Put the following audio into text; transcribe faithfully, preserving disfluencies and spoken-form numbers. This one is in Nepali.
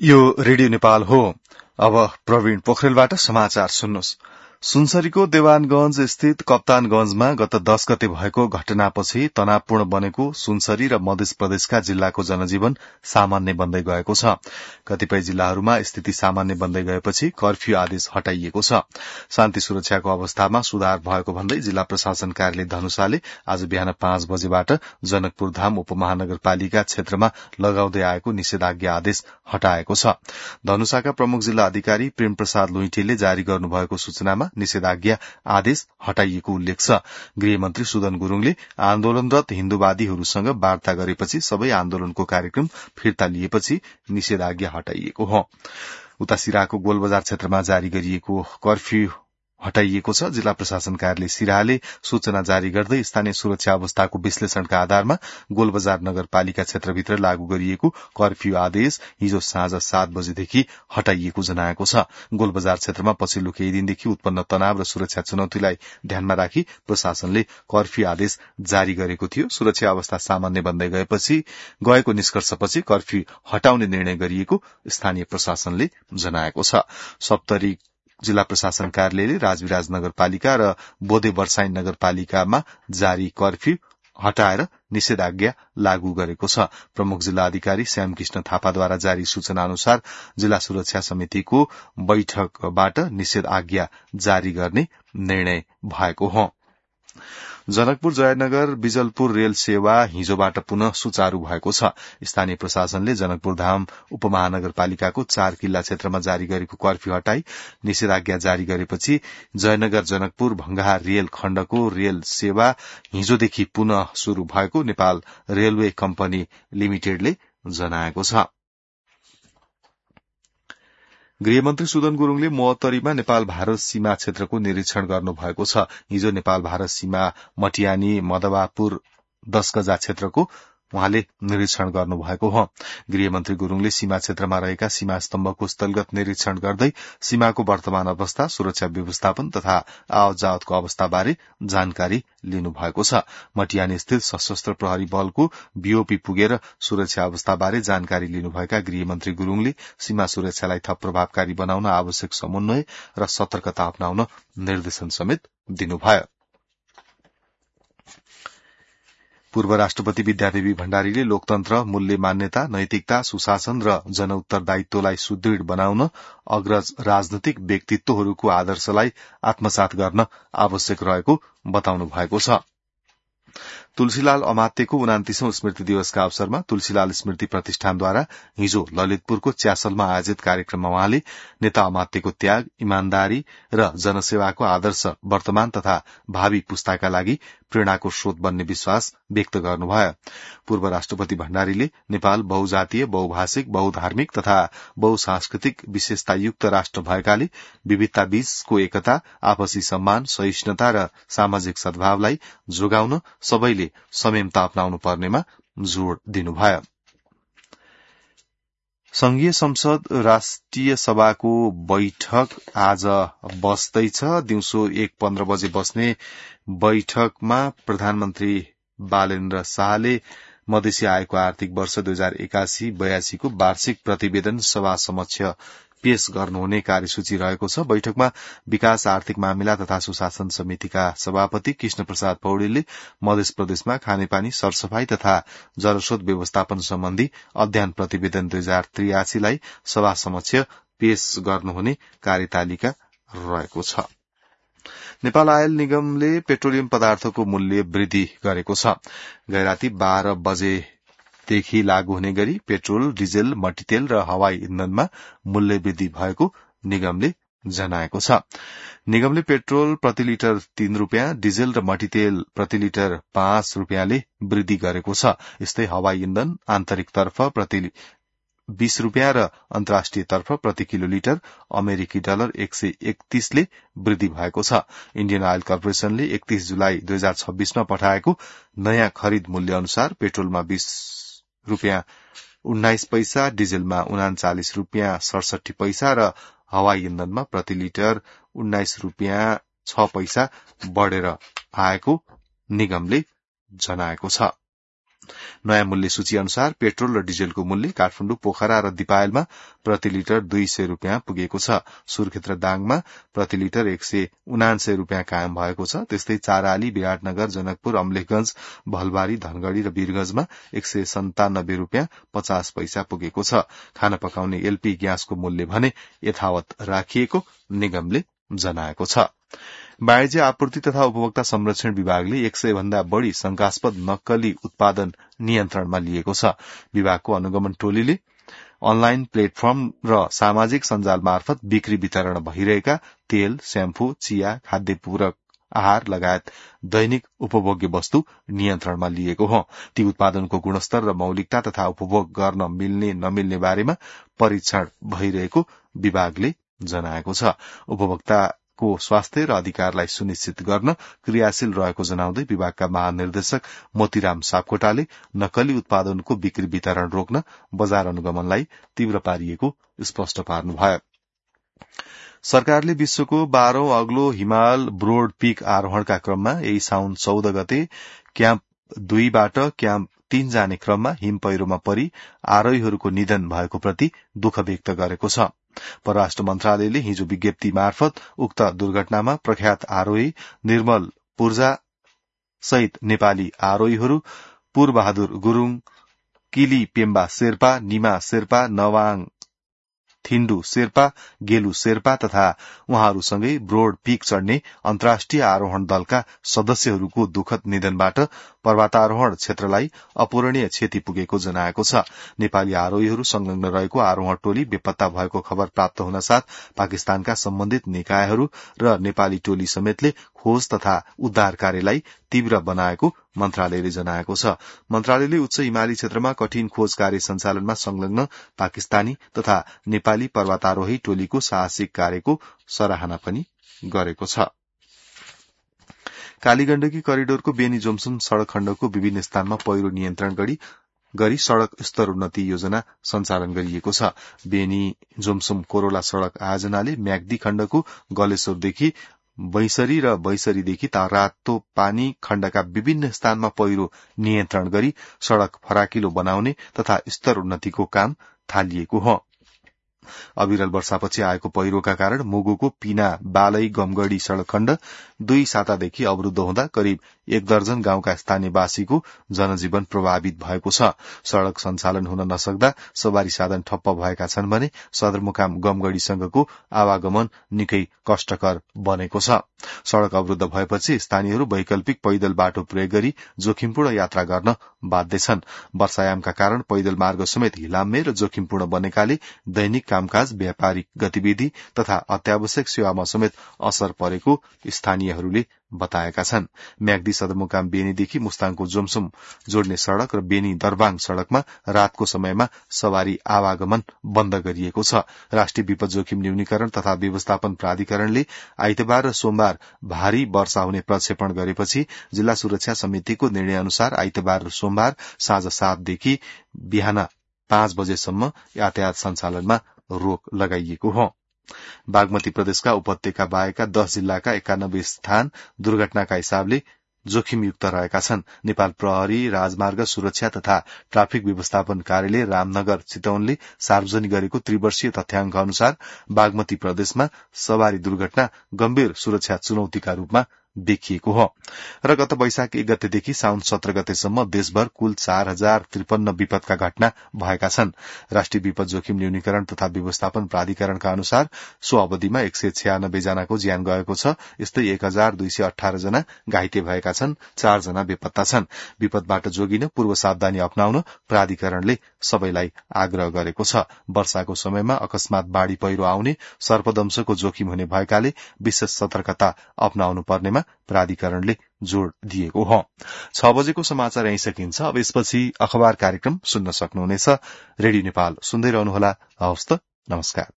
यो रेडियो नेपाल हो। अब प्रवीण पोखरेलबाट समाचार सुन्नुहोस्। सुनसरीको देवानगंज स्थित कप्तानगंजमा गत दश गते भएको घटनापछि तनावपूर्ण बनेको सुनसरी र मध्य प्रदेशका जिल्लाको जनजीवन सामान्य बन्दै गएको छ। कतिपय जिल्लाहरूमा स्थिति सामान्य बन्दै गएपछि कर्फ्यू आदेश हटाइएको छ। शान्ति सुरक्षाको अवस्थामा सुधार भएको भन्दै जिल्ला प्रशासन कार्यालय धनुषाले आज बिहान पाँच बजेबाट जनकपुर धाम उपमहानगरपालिका क्षेत्रमा लगाउँदै आएको निषेधाज्ञा आदेश हटाएको छ। धनुषाका प्रमुख जिल्ला अधिकारी प्रेम प्रसाद लुइटेले जारी गर्नुभएको सूचनामा निषेधाज्ञा आदेश हटाइएको उल्लेख छ। गृहमन्त्री सुदन गुरूङले आन्दोलनरत हिन्दूवादीहरूसँग वार्ता गरेपछि सबै आन्दोलनको कार्यक्रम फिर्ता लिएपछि निषेधाज्ञा हटाइएको हो। उता सिराहाको गोलबजार क्षेत्रमा जारी गरिएको कर्फ्यू हटाइएको छ। जिल्ला प्रशासन कार्यालय सिराहाले सूचना जारी गर्दै स्थानीय सुरक्षा अवस्थाको विश्लेषणका आधारमा गोलबजार नगरपालिका क्षेत्रभित्र लागू गरिएको कर्फ्यू आदेश हिजो साँझ सात बजेदेखि हटाइएको जनाएको छ। गोलबजार क्षेत्रमा पछिल्लो केही दिनदेखि उत्पन्न तनाव र सुरक्षा चुनौतीलाई ध्यानमा राखी प्रशासनले कर्फ्यू आदेश जारी गरेको थियो। सुरक्षा अवस्था सामान्य बन्दै गएपछि गएको निष्कर्षपछि कर्फ्यू हटाउने निर्णय गरिएको स्थानीय प्रशासनले जनाएको छ। सप्तरी जिल्ला प्रशासन कार्यालयले राजविराज नगरपालिका र बोधे वर्षाइन नगरपालिकामा जारी कर्फ्यू हटाएर निषेधाज्ञा लागू गरेको छ। प्रमुख जिल्ला अधिकारी श्यामकृष्ण थापाद्वारा जारी सूचना अनुसार जिल्ला सुरक्षा समितिको बैठकबाट निषेधाज्ञा जारी गर्ने निर्णय भएको हो। जनकपुर जयनगर बिजलपुर रेल सेवा हिजोबाट पुनः सुचारू भएको छ। स्थानीय प्रशासनले जनकपुर धाम उपमहानगरपालिकाको चार किल्ला क्षेत्रमा जारी गरेको कर्फ्यू हटाई निषेधाज्ञा जारी गरेपछि जयनगर जनकपुर भंगाहा रेल खण्डको रेल सेवा हिजोदेखि पुनः शुरू भएको नेपाल रेलवे कम्पनी लिमिटेडले जनाएको छ। गृहमन्त्री सुदन गुरूङले महोत्तरीमा नेपाल भारत सीमा क्षेत्रको निरीक्षण गर्नुभएको छ। हिजो नेपाल भारत सीमा मटियानी मदवापुर दश गजा क्षेत्रको उहाँले निरीक्षण गर्नुभएको हो। गृहमन्त्री गुरूङले सीमा क्षेत्रमा रहेका सीमा स्तम्भको स्थलगत निरीक्षण गर्दै सीमाको वर्तमान अवस्था, सुरक्षा व्यवस्थापन तथा आवत जावतको अवस्थाबारे जानकारी लिनुभएको छ। मटियानी स्थित सशस्त्र प्रहरी बलको बीओपी पुगेर सुरक्षा अवस्थाबारे जानकारी लिनुभएका गृहमन्त्री गुरूङले सीमा सुरक्षालाई थप प्रभावकारी बनाउन आवश्यक समन्वय र सतर्कता अपनाउन निर्देशन समेत दिनुभयो। पूर्व राष्ट्रपति विद्यादेवी भण्डारीले लोकतन्त्र, मूल्य मान्यता, नैतिकता, सुशासन र जनउत्तरदायित्वलाई सुदृढ़ बनाउन अग्रज राजनैतिक व्यक्तित्वहरूको आदर्शलाई आत्मसात गर्न आवश्यक रहेको बताउनु भएको छ। तुलसीलाल अमात्यको उनान्तीसौं स्मृति दिवसका अवसरमा तुलसीलाल स्मृति प्रतिष्ठानद्वारा हिजो ललितपुरको च्यासलमा आयोजित कार्यक्रममा उहाँले नेता अमात्यको त्याग, इमानदारी र जनसेवाको आदर्श वर्तमान तथा भावी पुस्ताका लागि प्रेरणाको स्रोत बन्ने विश्वास व्यक्त गर्नुभयो। पूर्व राष्ट्रपति भण्डारीले नेपाल बहुजातीय, बहुभाषिक, बहुधार्मिक तथा बहुसांस्कृतिक विशेषतायुक्त राष्ट्र भएकाले विविधता बीचको एकता, आपसी सम्मान, सहिष्णुता र सामाजिक सद्भावलाई जोगाउन सबैले संयमता अपनाउनु पर्नेमा जोड़ दिनुभयो। संघीय संसद राष्ट्रिय सभाको बैठक आज बस्दैछ। दिउँसो एक पन्ध्र बजे बस्ने बैठकमा प्रधानमन्त्री बालेन्द्र शाहले मधेसी आयोगको आर्थिक वर्ष दुई हजार एकासी बयासीको वार्षिक प्रतिवेदन सभा समक्ष पेश गर्नुहुने कार्यसूची रहेको छ। बैठकमा विकास, आर्थिक मामिला तथा सुशासन समितिका सभापति कृष्ण प्रसाद पौडेलले मध्य प्रदेशमा खानेपानी, सरसफाई तथा जलस्रोत व्यवस्थापन सम्बन्धी अध्ययन प्रतिवेदन दुई हजार त्रियासीलाई सभा समक्ष पेश गर्नुहुने कार्यतालिका रहेको छ। नेपाल आयल निगमले पेट्रोलियम पदार्थको मूल्य वृद्धि गरेको छ। गैराती बाह्र बजे देखि लागू हुने गरी पेट्रोल, डिजेल, मट्टीतेल र हवाई इन्धनमा मूल्य वृद्धि भएको निगमले जनाएको छ। निगमले पेट्रोल प्रति लिटर तीन रूपियाँ, डिजेल र मट्टीतेल प्रति लिटर पाँच रूपियाँले वृद्धि गरेको छ। यस्तै हवाई इन्धन आन्तरिकतर्फ प्रति बीस रूपियाँ र अन्तर्राष्ट्रिय तर्फ प्रति किलो लिटर अमेरिकी डलर एक सय एकतीसले वृद्धि भएको छ। इण्डियन आयल कर्पोरेशनले एकतीस जुलाई दुई हजार छब्बीसमा पठाएको नयाँ खरिद मूल्य अनुसार पेट्रोलमा बीस रूपियाँ उन्नाइस पैसा, डिजेलमा उनाचालिस रूपियाँ सडसठी पैसा र हवाई इन्धनमा प्रति लिटर उन्नाइस रूपियाँ छ पैसा बढ़ेर आएको निगमले जनाएको छ। नयाँ मूल्य सूची अनुसार पेट्रोल र डिजेलको मूल्य काठमाडौँ, पोखरा र दिपायलमा प्रति लिटर दुई सय रूपियाँ पुगेको छ। सुर्खेत र दाङमा प्रति लिटर एक सय उनान्सय रूपियाँ कायम भएको छ। त्यस्तै चाराली, विराटनगर, जनकपुर, अमलेखगंज, भलबारी, धनगढ़ी र वीरगंजमा एक सय सन्तानब्बे रूपियाँ पचास पैसा पुगेको छ। खाना पकाउने एलपी ग्यासको मूल्य भने यथावत राखिएको निगमले जनाएको छ। वाणिज्य आपूर्ति तथा उपभोक्ता संरक्षण विभागले एक सय भन्दा बढ़ी शंकास्पद नक्कली उत्पादन नियन्त्रणमा लिएको छ। विभागको अनुगमन टोलीले अनलाइन प्लेटफर्म र सामाजिक सञ्जाल मार्फत बिक्री वितरण भइरहेका तेल, श्याम्पू, चिया, खाद्य पूरक आहार लगायत दैनिक उपभोग्य वस्तु नियन्त्रणमा लिएको हो। ती उत्पादनको गुणस्तर र मौलिकता तथा उपभोग गर्न मिल्ने नमिल्ने बारेमा परीक्षण भइरहेको विभागले जनाएको छ। उपभोक्ता को स्वास्थ्य र अधिकारलाई सुनिश्चित गर्न क्रियाशील रहेको जनाउँदै विभागका महानिर्देशक मोतीराम सापकोटाले नक्कली उत्पादनको बिक्री वितरण रोक्न बजार अनुगमनलाई तीव्र पारिएको स्पष्ट पार्नुभयो। सरकारले विश्वको बाह्रौं अग्लो हिमाल ब्रोड पीक आरोहणका क्रममा यही साउन चौध गते क्याम्प दुईबाट क्याम्प तीन जाने क्रममा हिम पहिरोमा परी आरोहीहरूको निधन भएको प्रति दुःख व्यक्त गरेको छ। परराष्ट्र मन्त्रालयले हिजो विज्ञप्ति मार्फत उक्त दुर्घटनामा प्रख्यात आरोही निर्मल पूर्जा सहित नेपाली आरोहीहरू पूर्वबहादुर गुरूङ, किली पेम्बा शेर्पा, निमा शेर्पा, नवाङ थिण्डु शेर्पा, गेलु शेर्पा तथा उहाँहरूसँगै ब्रोड पीक चढ़ने अन्तर्राष्ट्रिय आरोहण दलका सदस्यहरूको दुखद निधनबाट पर्वतारोहण क्षेत्रलाई अपूरणीय क्षति पुगेको जनाएको छ। नेपाली आरोहीहरू संलग्न रहेको आरोहण टोली बेपत्ता भएको खबर प्राप्त हुन साथ पाकिस्तानका सम्बन्धित निकायहरू र नेपाली टोली समेतले खोज तथा उद्धार कार्यलाई तीव्र बनाएको मन्त्रालयले जनाएको छ। मन्त्रालयले उच्च हिमाली क्षेत्रमा कठिन खोज कार्य सञ्चालनमा संलग्न पाकिस्तानी तथा नेपाली पर्वतारोही टोलीको साहसिक कार्यको सराहना पनि गरेको छ। कालीगण्डकी करिडोरको बेनी जोमसुम सड़क खण्डको विभिन्न स्थानमा पहिरो नियन्त्रण गरी गरी सड़क स्तर उन्नति योजना सञ्चालन गरिएको छ। बेनी जोमसुम कोरोला सड़क आयोजनाले म्याग्दी खण्डको गलेश्वरदेखि बैसरी र बैसरीदेखि रातो पानी खण्डका विभिन्न स्थानमा पहिरो नियन्त्रण गरी सड़क फराकिलो बनाउने तथा स्तर उन्नतिको काम थालिएको हो। अविरल वर्षापछि आएको पहिरोका कारण मुगुको पीना बालै गमगढ़ी सड़क खण्ड दुई सातादेखि अवरूद्ध हुँदा करिब एक दर्जन गाउँका स्थानीयवासीको जनजीवन प्रभावित भएको छ। सड़क सञ्चालन हुन नसक्दा सवारी साधन ठप्प भएका छन् भने सदरमुकाम गमगढ़ीसँगको आवागमन निकै कष्टकर बनेको छ। सड़क अवरूद्ध भएपछि स्थानीयहरू वैकल्पिक पैदल बाटो प्रयोग गरी जोखिमपूर्ण यात्रा गर्न बाध्य छन्। वर्षायामका कारण पैदल मार्ग समेत हिलाम्मे र जोखिमपूर्ण बनेकाले दैनिक कामकाज, व्यापारिक गतिविधि तथा अत्यावश्यक सेवामा समेत असर परेको स्थानीयहरूले बताएका छन्। म्याग्दी सदरमुकाम बेनीदेखि मुस्ताङको जोमसुम जोड्ने सड़क र बेनी दरबाङ सड़कमा रातको समयमा सवारी आवागमन बन्द गरिएको छ। राष्ट्रिय विपद जोखिम न्यूनीकरण तथा व्यवस्थापन प्राधिकरणले आइतबार र सोमबार भारी वर्षा हुने प्रक्षेपण गरेपछि जिल्ला सुरक्षा समितिको निर्णय अनुसार आइतबार र सोमबार साँझ सातदेखि बिहान पाँच बजेसम्म यातायात सञ्चालनमा रोक लगाइएको हो। बागमती प्रदेशका उपत्यका बाहेकका दश जिल्लाका एकानब्बे स्थान दुर्घटनाका हिसाबले जोखिमयुक्त रहेका छन्। नेपाल प्रहरी राजमार्ग सुरक्षा तथा ट्राफिक व्यवस्थापन कार्यालय रामनगर चितवनले सार्वजनिक गरेको त्रिवर्षीय तथ्याङ्क अनुसार बागमती प्रदेशमा सवारी दुर्घटना गम्भीर सुरक्षा चुनौतीका रूपमा देखिएको हो र गत वैशाख एक गतेदेखि साउन सत्र गतेसम्म देशभर कुल चार हजार त्रिपन्न विपदका घटना भएका छन्। राष्ट्रिय विपद जोखिम न्यूनीकरण तथा व्यवस्थापन प्राधिकरणका अनुसार सो अवधिमा एक सय छयानब्बे जनाको ज्यान गएको छ। यस्तै एक हजार दुई सय अठार जना घाइते भएका छन्। चार जना बेपत्ता छन्। विपदबाट जोगिन पूर्व सावधानी अपनाउन प्राधिकरणले सबैलाई आग्रह गरेको छ। वर्षाको समयमा अकस्मात बाढ़ी पहिरो आउने, सर्पदंशको जोखिम हुने भएकाले विशेष सतर्कता अपनाउनु पर्नेमा प्राधिकरणले जोड़ दिएको हो। छ बजेको समाचार यही सकिन्छ। अब यसपछि अखबार कार्यक्रम सुन्न सक्नुहुनेछ। रेडियो नेपाल सुन्दै रहनुहोला। हवस् त, नमस्कार।